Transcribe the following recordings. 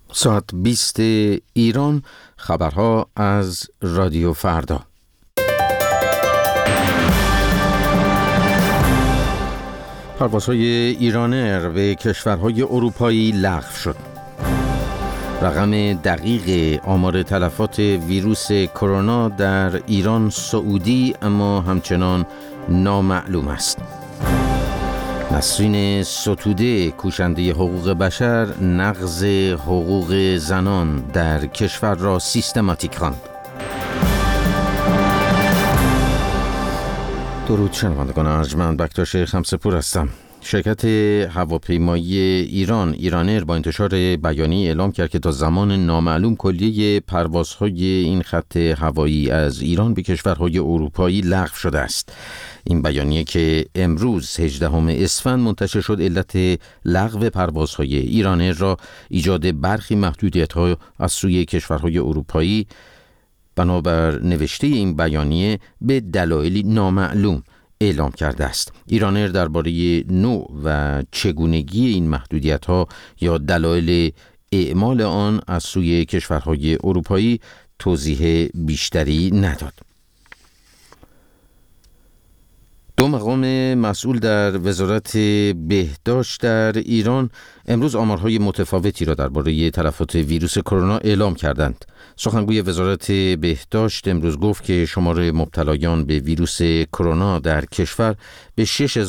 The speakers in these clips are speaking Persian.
ساعت 20 ایران، خبرها از رادیو فردا. پروازهای ایرانر به کشورهای اروپایی لغو شد. رقم دقیق آمار تلفات ویروس کرونا در ایران سعودی اما همچنان نامعلوم است. نسرین ستوده، کوشنده حقوق بشر، نقض حقوق زنان در کشور را سیستماتیک خواند. درود شنوندگان ارجمند، بکتاش خمسه‌پور هستم. شرکت هواپیمایی ایرانر با انتشار بیانیه اعلام کرد که تا زمان نامعلوم کلیه پروازهای این خط هوایی از ایران به کشورهای اروپایی لغو شده است. این بیانیه که امروز 18 اسفند منتشر شد علت لغو پروازهای ایرانر را ایجاد برخی محدودیت‌ها از سوی کشورهای اروپایی بنابر نوشته این بیانیه به دلایلی نامعلوم اعلام کرده است. ایرانر درباره نوع و چگونگی این محدودیت‌ها یا دلایل اعمال آن از سوی کشورهای اروپایی توضیح بیشتری نداد. دو مقام مسئول در وزارت بهداشت در ایران امروز آمارهای متفاوتی را درباره تلفات ویروس کرونا اعلام کردند. سخنگوی وزارت بهداشت امروز گفت که شمار مبتلایان به ویروس کرونا در کشور به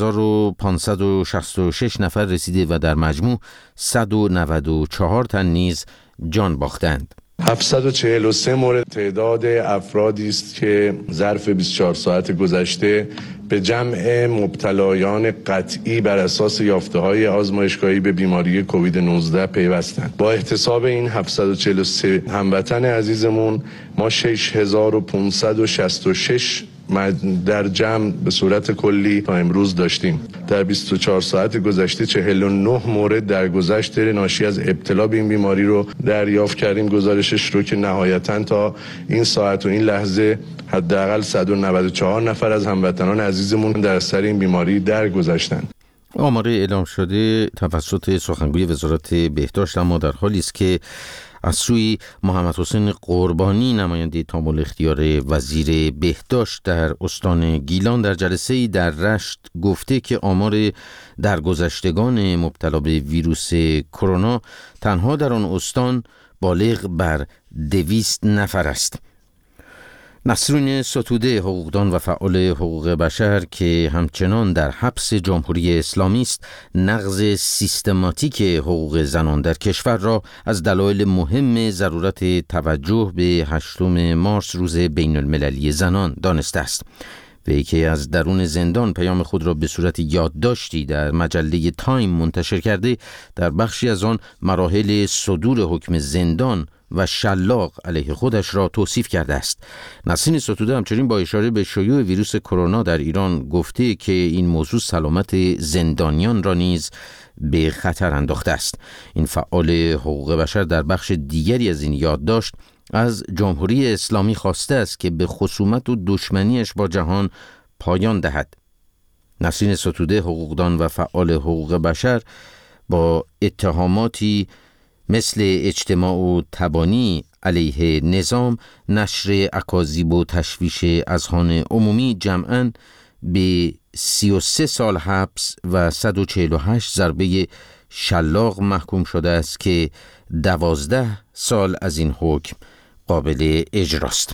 6566 نفر رسیده و در مجموع 194 تن نیز جان باختند. 743 مورد تعداد افرادی است که ظرف 24 ساعت گذشته به جمع مبتلایان قطعی بر اساس یافته‌های آزمایشگاهی به بیماری کووید 19 پیوستند. با احتساب این 743 هموطن عزیزمون ما 6566 در جمع به صورت کلی تا امروز داشتیم. در 24 ساعت گذشته 49 مورد در گذشت ناشی از ابتلا به این بیماری رو دریافت کردیم. گزارشش رو که نهایتاً تا این ساعت و این لحظه حداقل 194 نفر از هموطنان عزیزمون در اثر این بیماری درگذشتند. آمار اعلام شده توسط سخنگوی وزارت بهداشت اما در حالی است که از سوی محمد حسین قربانی، نماینده تام الاختیار وزیر بهداشت در استان گیلان، در جلسه‌ای در رشت گفته که آمار درگذشتگان مبتلا به ویروس کرونا تنها در آن استان بالغ بر 200 نفر است. نسرین ستوده، حقوقدان و فعال حقوق بشر که همچنان در حبس جمهوری اسلامی است، نقض سیستماتیک حقوق زنان در کشور را از دلایل مهم ضرورت توجه به 8 مارس روز بین المللی زنان دانسته است. وی که از درون زندان پیام خود را به صورت یادداشتی در مجله تایم منتشر کرده، در بخشی از آن مراحل صدور حکم زندان و شلاق علیه خودش را توصیف کرده است. نسرین ستوده همچنین با اشاره به شیوع ویروس کرونا در ایران گفته که این موضوع سلامت زندانیان را نیز به خطر انداخته است. این فعال حقوق بشر در بخش دیگری از این یادداشت از جمهوری اسلامی خواسته است که به خصومت و دشمنیش با جهان پایان دهد. نسرین ستوده، حقوقدان و فعال حقوق بشر، با اتهاماتی مثل اجتماع و تبانی علیه نظام، نشر اکاذیب و تشویش اذهان عمومی جمعاً به 33 سال حبس و 148 ضربه شلاق محکوم شده است که 12 سال از این حکم قابل اجراست.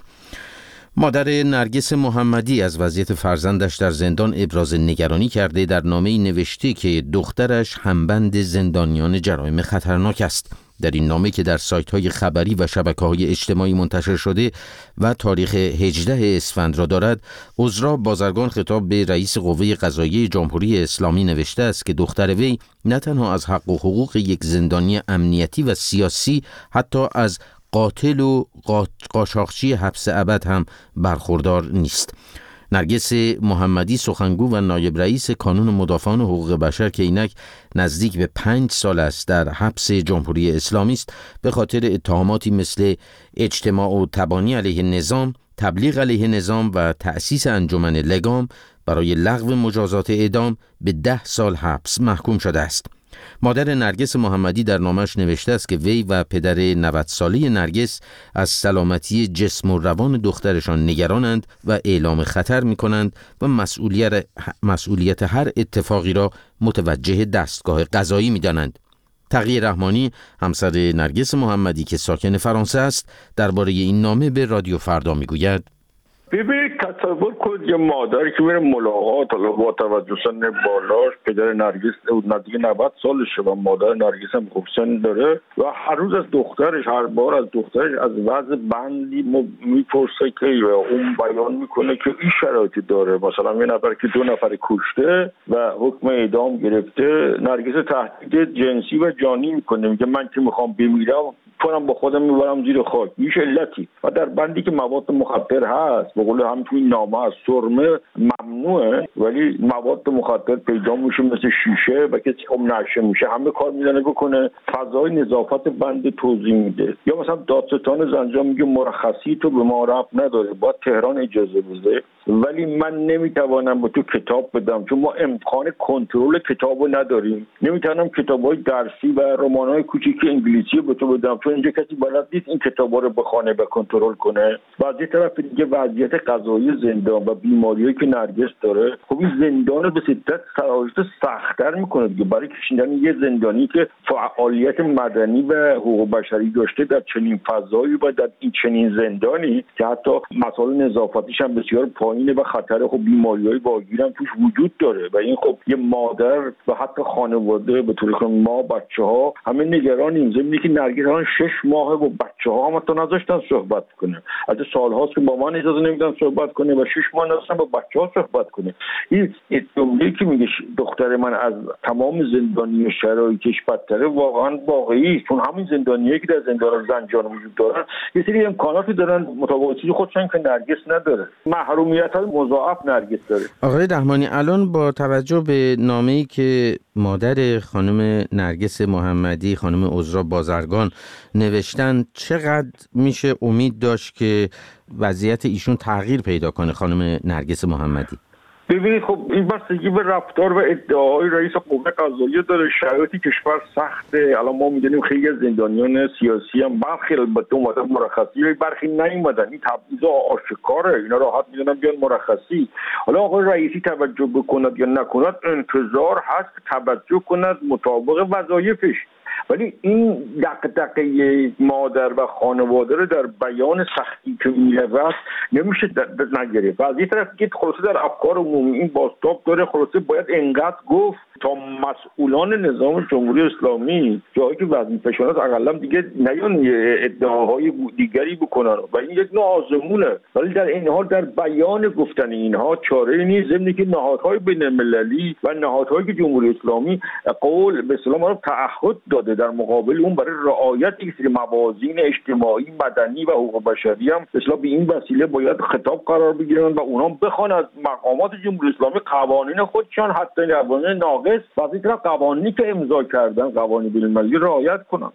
مادر نرگس محمدی از وضعیت فرزندش در زندان ابراز نگرانی کرده. در نامه‌ای نوشته که دخترش همبند زندانیان جرایم خطرناک است. در این نامه که در سایت‌های خبری و شبکه‌های اجتماعی منتشر شده و تاریخ 18 اسفند را دارد، عذرا بازرگان خطاب به رئیس قوه قضاییه جمهوری اسلامی نوشته است که دختر وی نه تنها از حق و حقوق یک زندانی امنیتی و سیاسی، حتی از قاتل و قاچاقچی حبس ابد هم برخوردار نیست. نرگس محمدی، سخنگو و نایب رئیس کانون مدافعان حقوق بشر که اینک نزدیک به 5 سال است در حبس جمهوری اسلامی است، به خاطر اتهاماتی مثل اجتماع و تبانی علیه نظام، تبلیغ علیه نظام و تأسیس انجمن لگام برای لغو مجازات اعدام به 10 سال حبس محکوم شده است. مادر نرگس محمدی در نامش نوشته است که وی و پدر 90 ساله نرگس از سلامتی جسم و روان دخترشان نگرانند و اعلام خطر می‌کنند و مسئولیت هر اتفاقی را متوجه دستگاه قضایی می‌دانند. تقی رحمانی همسر نرگس محمدی که ساکن فرانسه است درباره این نامه به رادیو فردا می‌گوید: ببینید تصور کنید یه مادری که میره ملاقات، حالا با توجه سن بالاش، پدر نرگس نزدیک 90 سالشه و مادر نرگس هم خوب سن داره و هر روز از دخترش، هر بار از دخترش از وضع بندی میپرسه که اون بیان میکنه که این شرایطی داره. مثلا یه نفر که 2 نفر کشته و حکم اعدام گرفته، نرگس تهدید جنسی و جانی میکنه، میگه من که میخوام بمیرم کنم با خودم میبرم زیر خاک. هیچ علتی. و در بندی که مواد مخدر هست، به قول هم توی نامه هست، سرمه ممنوعه ولی مواد مخدر پیدا میشه مثل شیشه و کسی خب نشه میشه همه کار میزنه بکنه. فضای نظافت بند توضیح میده. یا مثلا دادستان زنجان میگه مرخصی تو به ما ربط نداره، باید تهران اجازه بده، ولی من نمیتوانم به تو کتاب بدم چون ما امکان کنترل کتابو نداریم. نمیتونم کتابای درسی و رمان‌های کوچیک انگلیسی به تو بدم چون اینجا کسی بلد نیست این کتابا رو بخونه و کنترل کنه. و از یه طرف دیگه وضعیت قضایی زندان و بیماریایی که نرگس داره، خب این زندان رو به شدت شرایط سخت‌تر میکنه دیگه. برای کشیدن یه زندانی که فعالیت مدنی و حقوق بشری داشته در چنین فضایی و در این چنین زندانی که حتی مسائل نظافتیش هم بسیار پایینه و خطر خب بیماری‌های واگیر هم توش وجود داره و این خب یه مادر و حتی خانواده به طور کلی ما بچه‌ها همه نگرانیم. زمینی که نرگس الان 6 ماهه و بچه‌ها هم حتی نذاشتن صحبت کنه. از سال‌هاست که با من اجازه نمیدن صحبت کنه و 6 ماه نذاشتن با بچه‌ها صحبت کنه. این جمله‌ای که میگه دختر من از تمام زندانی شرایطش بدتره واقعا واقعی، چون همین زندانیایی که در زندان زنجان وجود دارن یه سری امکاناتی دارن متفاوتی خودشون که نرگس نداره. محرومیت‌های مضاعف نرگس داره. آقای رحمانی، الان با توجه به نامه‌ای که مادر خانم نرگس محمدی، خانم عذرا بازرگان نوشتن، چقدر میشه امید داشت که وضعیت ایشون تغییر پیدا کنه خانم نرگس محمدی؟ ببینید خب این بستگی به رفتار و ادعاهای رئیس قوه قضاییه داره. شرایط کشور سخته. الان ما میدونیم خیلی از زندانیان سیاسی هم برخی البته اومدن مرخصی، برخی نیومدن. این تبعیض آشکاره، اینا راحت میدونن بیان مرخصی. حالا آقای رئیسی توجه بکند یا نکند انتظار هست توجه کند مطابق وظایفش، ولی این دغدغه مادر و خانواده رو در بیان سختی که می‌رود نمیشه نگرفت. و از این طرف که خلاصه در افکار عمومی این بازتاب داره، خلاصه باید انقدر گفت تا مسئولان نظام جمهوری اسلامی جایی که وظیفه‌شون است اقلا دیگه نیان ادعاهای دیگری بکنن و این یک نوع آزمونه. ولی در این حال در بیان گفتن اینها چاره نیست، ضمن که نهادهای بین‌المللی و نهادهایی که جمهوری اسلامی قول به اصطلاح ما رو تعهد داده در مقابل اون برای رعایت یک سری موازین اجتماعی، مدنی و حقوق بشری هم به اصطلاح به این وسیله باید خطاب قرار بگیرن و اونها بخوان از مقامات جمهوری اسلامی قوانین خودشان حتی قوانین ناقص و از این طرف قوانینی که امضا کردن قوانین بین‌المللی رعایت کنن.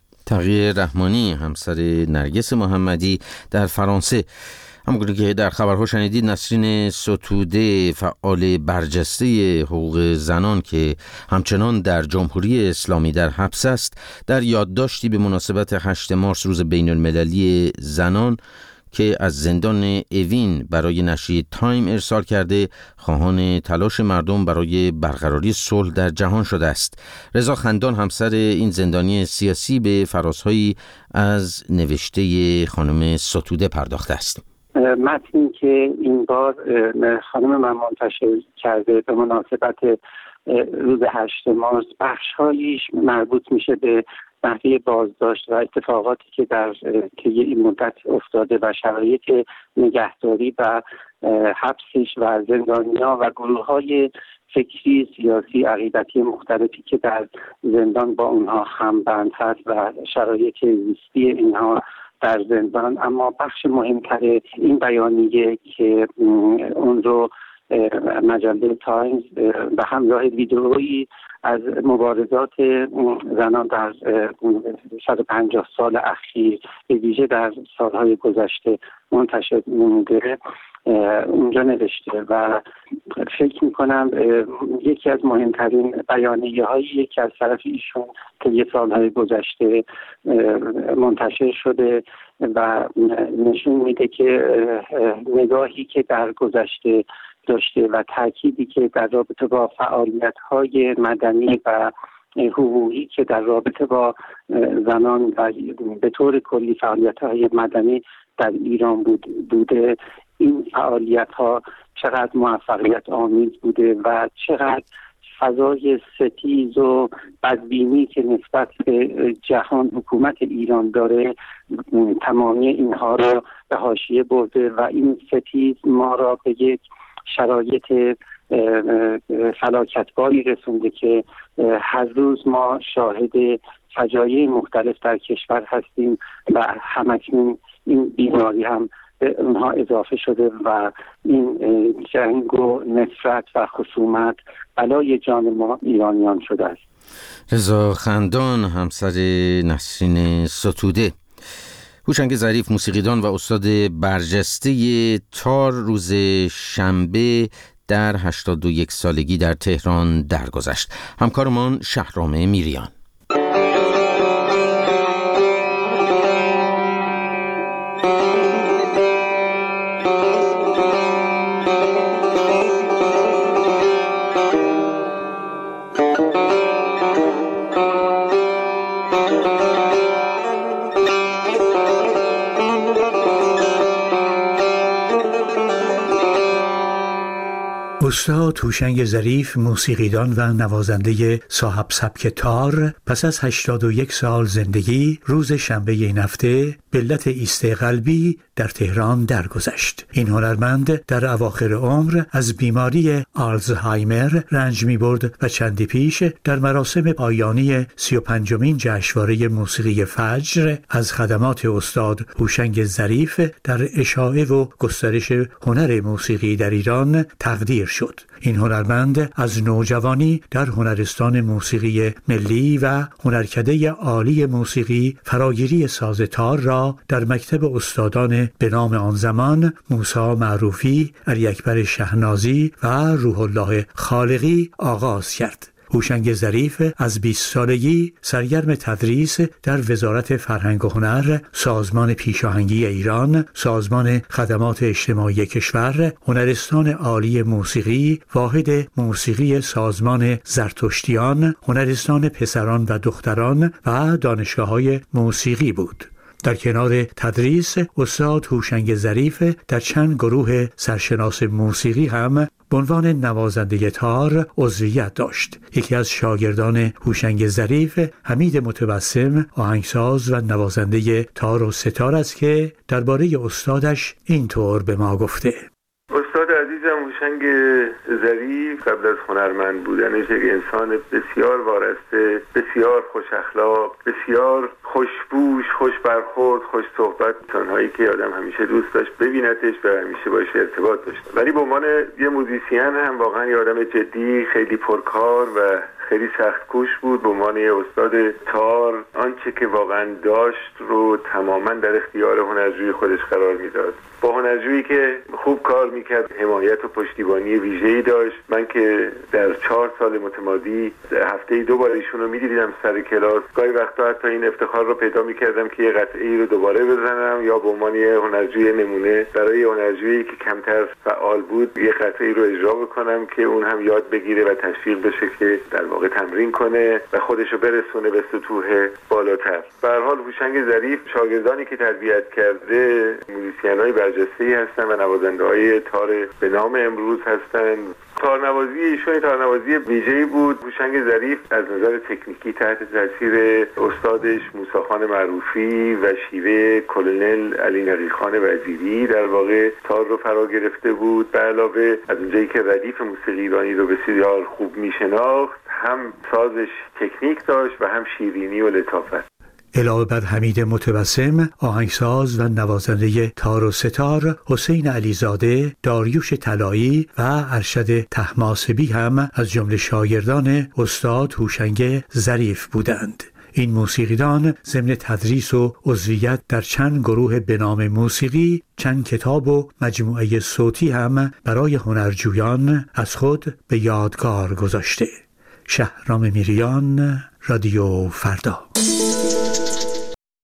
تقی رحمانی همسر نرگس محمدی در فرانسه. همونطور که در خبرها شنیدید، نسرین ستوده، فعال برجسته حقوق زنان که همچنان در جمهوری اسلامی در حبس است، در یادداشتی به مناسبت 8 مارس روز بین المللی زنان که از زندان اوین برای نشریه تایم ارسال کرده، خواهان تلاش مردم برای برقراری صلح در جهان شده است. رضا خندان همسر این زندانی سیاسی به فرازهایی از نوشته خانم ستوده پرداخته است. متنی که این بار خانم من منتشر کرده به مناسبت روز 8 مارس بخش‌هایش مربوط میشه به نحوه بازداشت و اتفاقاتی که در طی این مدت افتاده و شرایط نگهداری و حبسش و زندانیان و گروه‌های فکری، سیاسی، عقیدتی مختلفی که در زندان با اونها همبند هست و شرایط زیستی اینها در زندان. اما بخش مهمتر این بیانیه که اون رو مجله تایمز به همراه ویدئویی از مبارزات زنان در 150 سال اخیر به ویژه در سالهای گذشته منتشر نموده اونجا نوشته و فکر میکنم یکی از مهمترین بیانیه هایی که از طرف ایشون که یه سالهای گذشته منتشر شده و نشون میده که نگاهی که در گذشته داشته و تأکیدی که در رابطه با فعالیت‌های مدنی و حقوقی که در رابطه با زنان و به طور کلی فعالیت‌های مدنی در ایران بوده، این فعالیت‌ها چقدر موفقیت آمیز بوده و چقدر فضای ستیز و بدبینی که نسبت به جهان حکومت ایران داره تمامی اینها را به حاشیه برده و این ستیز ما را به یک شرایط فلاکتباری رسونده که هر روز ما شاهد فجایع مختلف در کشور هستیم و همکنون این بیماری هم به اونها اضافه شده و این جنگ و نفرت و خصومت بلای جان ما ایرانیان شده است. رضا خندان، همسر نسرین ستوده. هوشنگ ظریف، موسیقیدان و استاد برجسته تار، روز شنبه در 81 سالگی در تهران درگذشت. همکارمان شهرام میریان. استاد هوشنگ ظریف، موسیقیدان و نوازنده صاحب سبک تار، پس از 81 سال زندگی روز شنبه این هفته به علت ایست قلبی در تهران درگذشت. این هنرمند در اواخر عمر از بیماری آلزهایمر رنج می‌برد و چندی پیش در مراسم پایانی 35مین جشنواره موسیقی فجر از خدمات استاد هوشنگ ظریف در اشاعه و گسترش هنر موسیقی در ایران تقدیر شد. این هنرمند از نوجوانی در هنرستان موسیقی ملی و هنرکده عالی موسیقی فراگیری ساز تار را در مکتب استادان به نام آن زمان موسی معروفی، علی اکبر شهنازی و روح الله خالقی آغاز کرد. هوشنگ ظریف از 20 سالگی سرگرم تدریس در وزارت فرهنگ و هنر، سازمان پیشاهنگی ایران، سازمان خدمات اجتماعی کشور، هنرستان عالی موسیقی، واحد موسیقی سازمان زرتشتیان، هنرستان پسران و دختران و دانشگاه‌های موسیقی بود. در کنار تدریس، استاد هوشنگ ظریف در چند گروه سرشناس موسیقی هم به عنوان نوازنده تار عضویت داشت. یکی از شاگردان هوشنگ ظریف، حمید متبسم، آهنگساز و نوازنده تار و ستار است که درباره استادش اینطور به ما گفته: استاد عزیزم هوشنگ ظریف قبل از هنرمند بودنش یک انسان بسیار وارسته، بسیار خوش اخلاق، بسیار خوشبوش، خوش برخورد، خوش صحبت، انسان‌هایی که آدم همیشه دوست داشت ببینتش و همیشه باشه ارتباط داشت. ولی به عنوان یه موزیسین هم واقعا یه آدم جدی، خیلی پرکار و خیلی سخت کوش بود. به عنوان یه استاد تار آنچه که واقعا داشت رو تماما در اختیار هنرجوی خودش قرار میداد. با هنرجویی که خوب کار میکرد حمایت و پشتیبانی ویژه‌ای داشت. من که در 4 سال متمادی هفته‌ای 2 بار ایشون رو می‌دیدم سر کلاس، گاهی وقتا حتی این افتخار رو پیدا می‌کردم که یه قطعه‌ای رو دوباره بزنم یا به عنوان یه هنرجوی نمونه برای هنرجویی که کمتر فعال بود یه قطعه‌ای رو اجرا بکنم که اون هم یاد بگیره و تشویق بشه که در واقع تمرین کنه و خودش رو برسونه به سطوح بالاتر. به هر حال هوشنگ ظریف شاگردانی که تربیت کرده موزیسین‌های برجسته‌ای هستن و نوازنده‌های تار به نام امروز هستن. تارنوازی ایشون تارنوازی ویژه‌ای بود. هوشنگ ظریف از نظر تکنیکی تحت تاثیر استادش موسی معروفی و شیوه کلونل علی نقیخان وزیری در واقع تار رو فرا گرفته بود. به علاوه از اونجایی که ردیف موسیقی ایرانی رو بسیار خوب میشناخت، هم سازش تکنیک داشت و هم شیرینی و لطافت. علاوه بر حمید متبسم، آهنگساز و نوازنده تار و ستار حسین علیزاده، داریوش طلایی و ارشد طهماسبی هم از جمله شاگردان استاد هوشنگ ظریف بودند. این موسیقیدان ضمن تدریس و عضویت در چند گروه به نام موسیقی، چند کتاب و مجموعه صوتی هم برای هنرجویان از خود به یادگار گذاشته. شهرام میریان، رادیو فردا.